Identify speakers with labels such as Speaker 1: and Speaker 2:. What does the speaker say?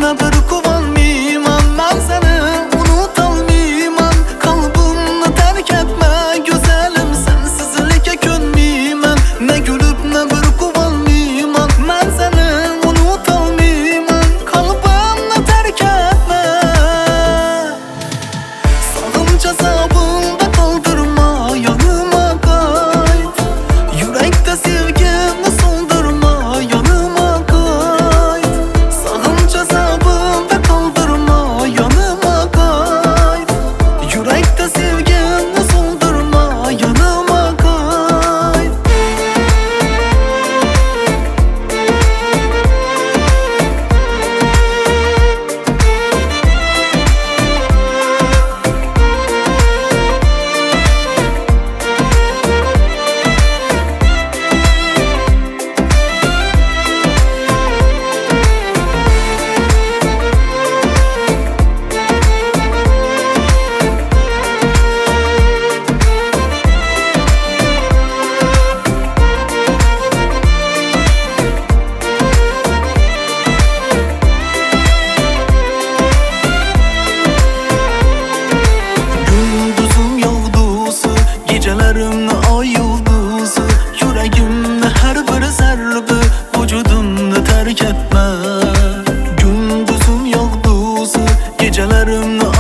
Speaker 1: gülübne bir kuvanmayman, ben seni unutalmayman. Kalbimni terk etme güzelim, sensizlikka ko'nmayman. Ne gülüp ne bir kuvanmayman, ben seni unutalmayman. Kalbimni terk etme, sog'inch azobimda qoldirma, yanıma qayt. Yurakda sevgimni so'ndirma, yanıma qayt. Sog'inch azobimda qoldirma, yanıma qayt. Yurakda sevgimni so'ndirma, yanıma qayt. Gündüzüm yolduzu, gecelerimde ay yıldızı. Yüreğimde her bir zerbe, vücudumda terk etme. Gündüzüm yolduzu, gecelerimde